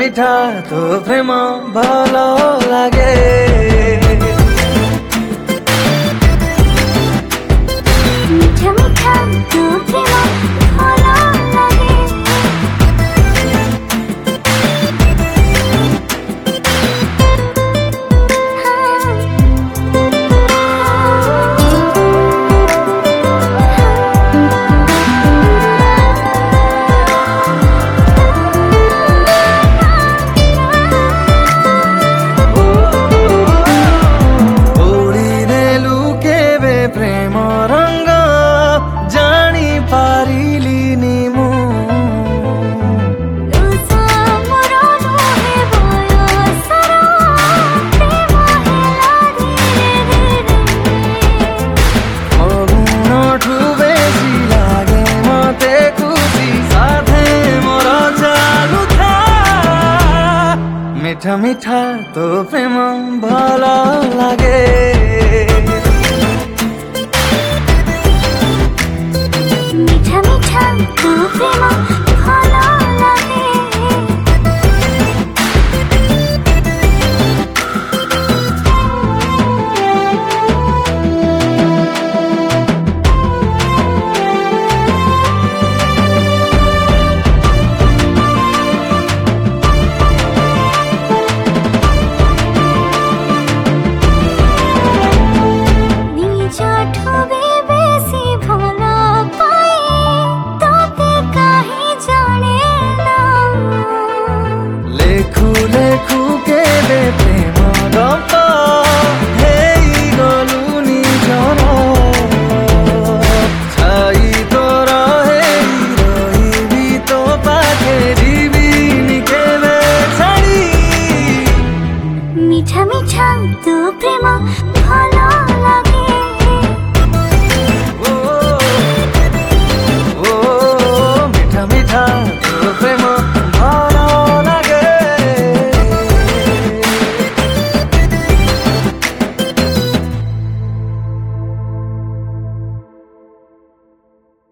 ମିଠା ତୋ ପ୍ରେମ ଭଲ ଲାଗେ। ମିଠା ମିଠା ତୋ ପ୍ରେମ ଭଲ ଲାଗେ। प्रेम रंग जानी पारिलिनी मु मगुणठु बेसी लागे मते खुशी साथे मोर चालू था। मिठा मिठा तो प्रेम भल लागे। मिठा मिठा तोर प्रेम ଭଲ ଲାଗେ। ନିଜଠୁ ବି ବେଶୀ ଭଲ लेखु लेखु केबे प्रेम गप हेई गलु निजर छाई तोर हेई रहिबी तो पाखे जीविनी केबे छाड़ी। मिठा मिठा तो प्रेम ଭଲ